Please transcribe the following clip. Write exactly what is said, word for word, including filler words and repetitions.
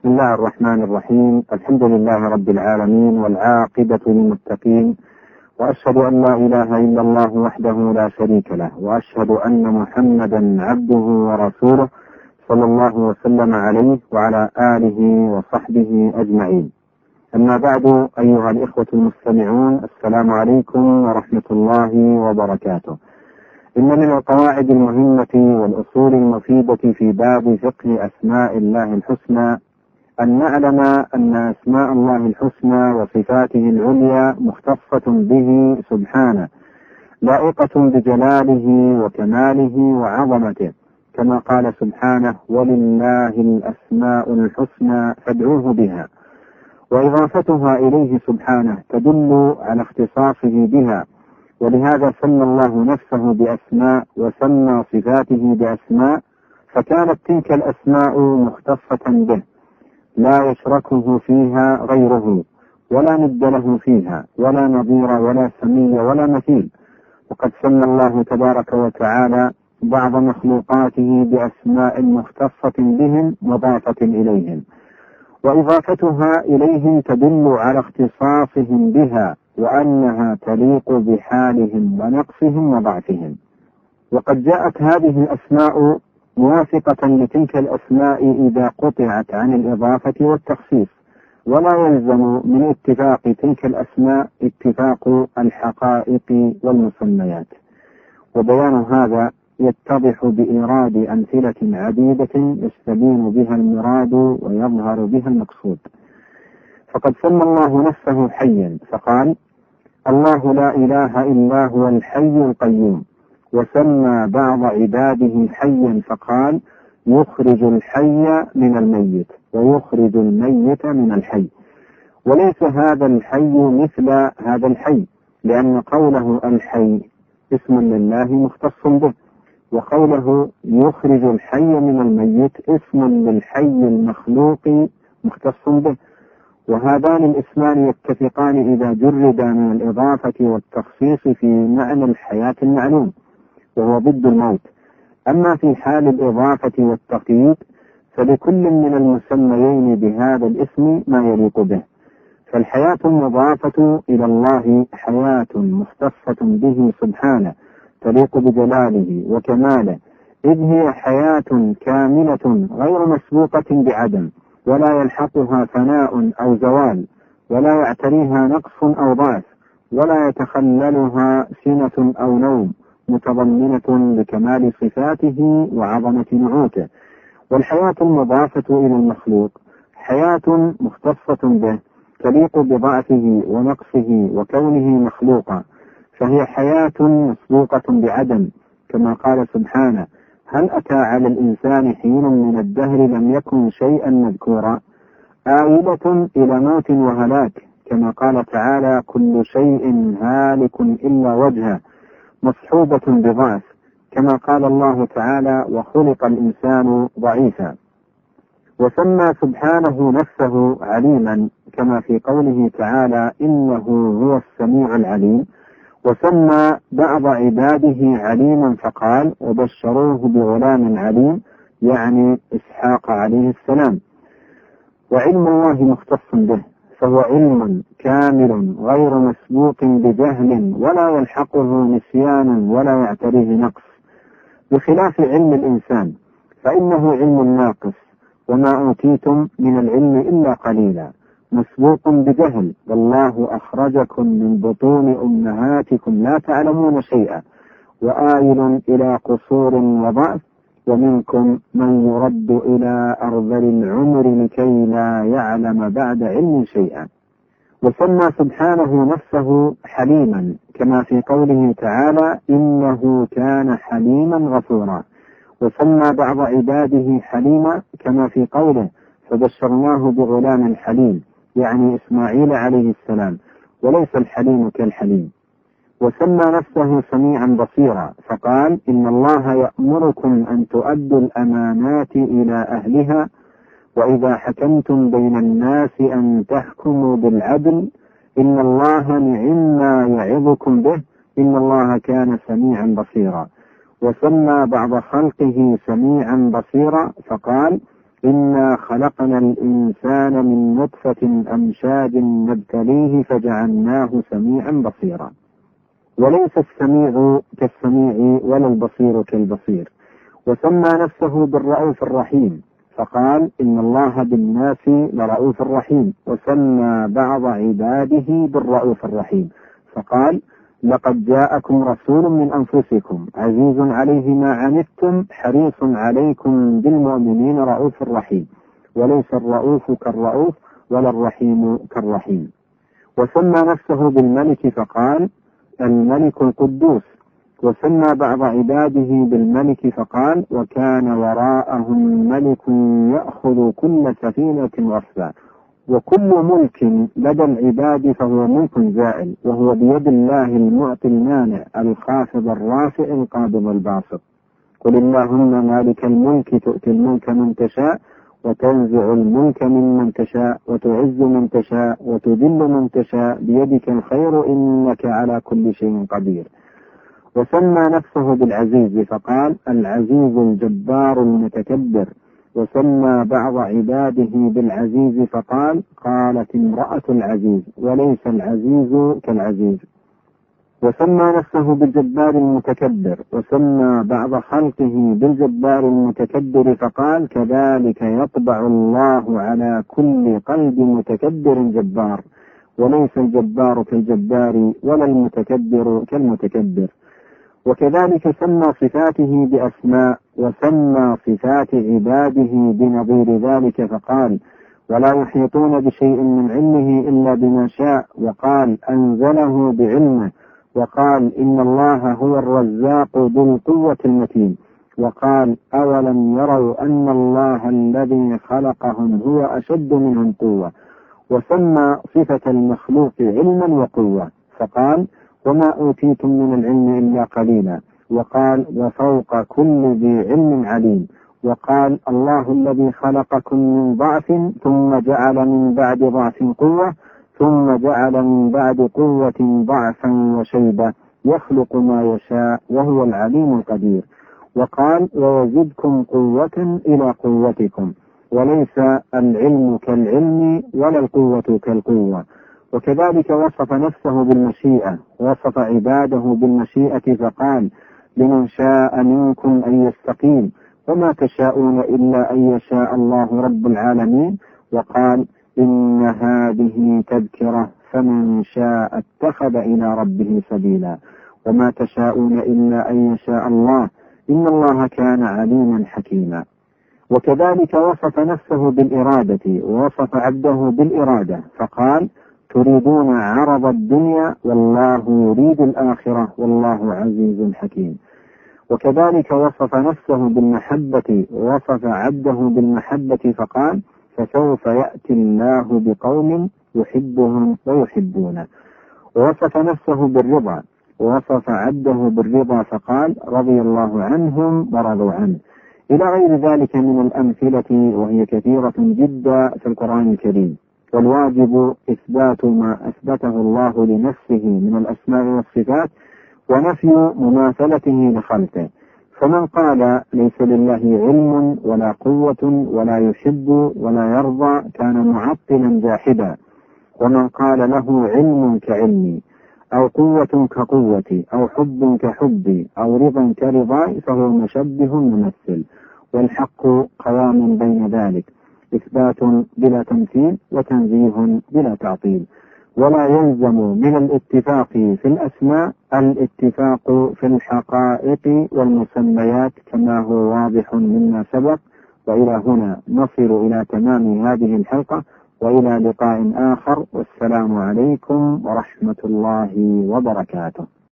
بسم الله الرحمن الرحيم. الحمد لله رب العالمين، والعاقبة للمتقين، وأشهد أن لا إله إلا الله وحده لا شريك له، وأشهد أن محمدا عبده ورسوله صلى الله وسلم عليه وعلى آله وصحبه أجمعين. أما بعد، أيها الإخوة المستمعون، السلام عليكم ورحمة الله وبركاته. إن من القواعد المهمة والأصول المفيدة في باب فقه أسماء الله الحسنى أن نعلم أن أسماء الله الحسنى وصفاته العليا مختصة به سبحانه، لائقة بجلاله وكماله وعظمته، كما قال سبحانه: ولله الأسماء الحسنى فادعوه بها. وإضافتها إليه سبحانه تدل على اختصاصه بها، ولهذا سمى الله نفسه بأسماء وسمى صفاته بأسماء، فكانت تلك الأسماء مختصة به، لا يشركه فيها غيره، ولا ند له فيها، ولا نظير ولا سمي ولا مثيل. وقد سمى الله تبارك وتعالى بعض مخلوقاته بأسماء مختصة بهم مضافة إليهم، وإضافتها إليهم تدل على اختصاصهم بها، وأنها تليق بحالهم ونقصهم وضعفهم. وقد جاءت هذه الأسماء موافقة لتلك الأسماء إذا قطعت عن الإضافة والتخصيص، ولا يلزم من اتفاق تلك الأسماء اتفاق الحقائق والمسميات. وبيان هذا يتضح بإيراد أمثلة عديدة يستبين بها المراد ويظهر بها المقصود. فقد سمى الله نفسه حيا فقال: الله لا إله إلا هو الحي القيوم. وسمى بعض عباده حيا فقال: يخرج الحي من الميت ويخرج الميت من الحي. وليس هذا الحي مثل هذا الحي، لأن قوله الحي اسم لله مختص به، وقوله يخرج الحي من الميت اسم للحي المخلوق مختص به، وهذان الاسمان يتفقان إذا جردا من الإضافة والتخصيص في معنى الحياة المعلوم، وهو ضد الموت. أما في حال الإضافة والتقييد فلكل من المسميين بهذا الاسم ما يليق به. فالحياة المضافة إلى الله حياة مختصة به سبحانه، تليق بجلاله وكماله، إذ هي حياة كاملة غير مسبوقة بعدم، ولا يلحقها فناء أو زوال، ولا يعتريها نقص أو ضعف، ولا يتخللها سنة أو نوم، متضمنة لكمال صفاته وعظمة نعوته. والحياة المضافة إلى المخلوق حياة مختصة به، تليق بضعفه ونقصه وكونه مخلوقا، فهي حياة مسبوقة بعدم، كما قال سبحانه: هل أتى على الإنسان حين من الدهر لم يكن شيئا مذكورا، آيلة إلى موت وهلاك، كما قال تعالى: كل شيء هالك إلا وجهه، مصحوبة بضعف، كما قال الله تعالى: وخلق الإنسان ضعيفا. وسمى سبحانه نفسه عليما، كما في قوله تعالى: إنه هو السميع العليم. وسمى بعض عباده عليما فقال: وبشروه بغلام عليم، يعني إسحاق عليه السلام. وعلم الله مختص به، فهو علم كامل غير مسبوق بجهل، ولا يلحقه نسيان ولا يعتريه نقص، بخلاف علم الإنسان فإنه علم ناقص، وما أوتيتم من العلم إلا قليلا، مسبوق بجهل، والله أخرجكم من بطون أمهاتكم لا تعلمون شيئا، وآيل إلى قصور وضعف، ومنكم من يرد إلى أرذل العمر لكي لا يعلم بعد علم شيئا. وسمى سبحانه نفسه حليما، كما في قوله تعالى: إنه كان حليما غفورا. وسمى بعض عباده حليما، كما في قوله: فبشرناه بغلام حليم، يعني إسماعيل عليه السلام، وليس الحليم كالحليم. وسمى نفسه سميعا بصيرا فقال: إن الله يأمركم أن تؤدوا الأمانات إلى أهلها، وإذا حكمتم بين الناس أن تحكموا بالعدل، إن الله نعما يعظكم به، إن الله كان سميعا بصيرا. وسمى بعض خلقه سميعا بصيرا فقال: إنا خلقنا الإنسان من نطفة أمشاج نبتليه فجعلناه سميعا بصيرا. وليس السميع كالسميع ولا البصير كالبصير. وسمى نفسه بالرؤوف الرحيم فقال إن الله بالناس لرؤوف رحيم. وسمى بعض عباده بالرؤوف الرحيم فقال لقد جاءكم رسول من أنفسكم عزيز عليه ما عنتم حريص عليكم بالمؤمنين رؤوف رحيم. وليس الرؤوف كالرؤوف ولا الرحيم كالرحيم. وسمى نفسه بالملك فقال الملك القدوس. وسمى بعض عباده بالملك فقال وكان وراءهم ملك يأخذ كل سفينة غصبا. وكل ملك لدى العباد فهو ملك زائل، وهو بيد الله المعطي المانع الخافض الرافع القابض الباسط. قل اللهم مالك الملك تؤتي الملك من تشاء وتنزع الملك ممن تشاء وتعز من تشاء وتذل من تشاء بيدك الخير إنك على كل شيء قدير. وسمى نفسه بالعزيز فقال العزيز الجبار المتكبر. وسمى بعض عباده بالعزيز فقال قالت امرأة العزيز وليس العزيز كالعزيز. وسمى نفسه بالجبار المتكبر. وسمى بعض خلقه بالجبار المتكبر فقال كذلك يطبع الله على كل قلب متكبر جبار. وليس الجبار كالجبار ولا المتكبر كالمتكبر. وكذلك سمى صفاته بأسماء وسمى صفات عباده بنظير ذلك فقال ولا يحيطون بشيء من علمه إلا بما شاء. وقال أنزله بعلمه. وقال إن الله هو الرزاق ذو القوة المتين. وقال أولم يروا أن الله الذي خلقهم هو أشد منهم قوة. وسمى صفة المخلوق علما وقوة فقال وما أوتيتم من العلم إلا قليلا. وقال وفوق كل ذي علم عليم. وقال الله الذي خلقكم من ضعف ثم جعل من بعد ضعف قوة ثم جعل من بعد قوة ضعفا وشيبة يخلق ما يشاء وهو العليم القدير. وقال ويزدكم قوة إلى قوتكم. وليس العلم كالعلم ولا القوة كالقوة. وكذلك وصف نفسه بالمشيئة. وصف عباده بالمشيئة فقال لمن شاء منكم أن يستقيم وما تشاءون إلا أن يشاء الله رب العالمين. وقال إن هذه تذكرة فمن شاء اتخذ إلى ربه سبيلا وما تشاءون إلا أن يشاء الله إن الله كان عليما حكيما. وكذلك وصف نفسه بالإرادة ووصف عبده بالإرادة فقال تريدون عرض الدنيا والله يريد الآخرة والله عزيز حكيم. وكذلك وصف نفسه بالمحبة ووصف عبده بالمحبة فقال فسوف يأتي الله بقوم يحبهم ويحبونه. ووصف نفسه بالرضا ووصف عبده بالرضا فقال رضي الله عنهم ورضوا عنه إلى غير ذلك من الأمثلة وهي كثيرة جدا في القرآن الكريم. والواجب إثبات ما أثبته الله لنفسه من الأسماء والصفات ونفي مماثلته لخلقه. فمن قال ليس لله علم ولا قوة ولا يحب ولا يرضى كان معطلا جاحدا. ومن قال له علم كعلمي أو قوة كقوتي أو حب كحبي أو رضا كرضاي فهو مشبه ممثل. والحق قوام بين ذلك إثبات بلا تمثيل وتنزيه بلا تعطيل. ولا يلزم من الاتفاق في الأسماء الاتفاق في الحقائق والمسميات كما هو واضح مما سبق. وإلى هنا نصل إلى تمام هذه الحلقة وإلى لقاء آخر والسلام عليكم ورحمة الله وبركاته.